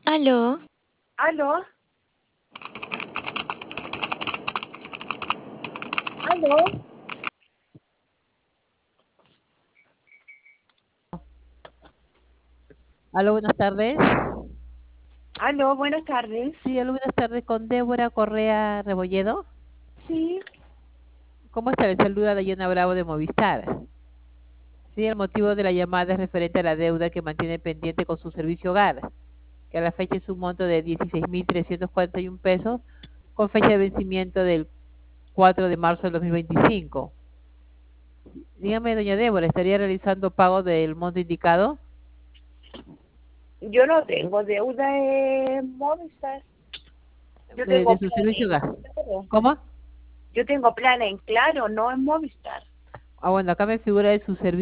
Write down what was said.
Aló, ¿Aló? ¿Aló? Aló, buenas tardes. ¿Aló? Buenas tardes. Sí, aló, buenas tardes con Débora Correa Rebolledo. Sí, ¿Cómo está? Le saluda Dayana Bravo de Movistar. Sí, el motivo de la llamada es referente a la deuda que mantiene pendiente con su servicio hogar, que a la fecha es un monto de 16.341 pesos, con fecha de vencimiento del 4 de marzo del 2025. Dígame, doña Débora, ¿estaría realizando pago del monto indicado? yo no tengo deuda en Movistar. Yo De tengo su plan servicio en hogar. Claro. ¿Cómo? Yo tengo plan en Claro, no en Movistar. Ah, bueno, acá me figura de su servicio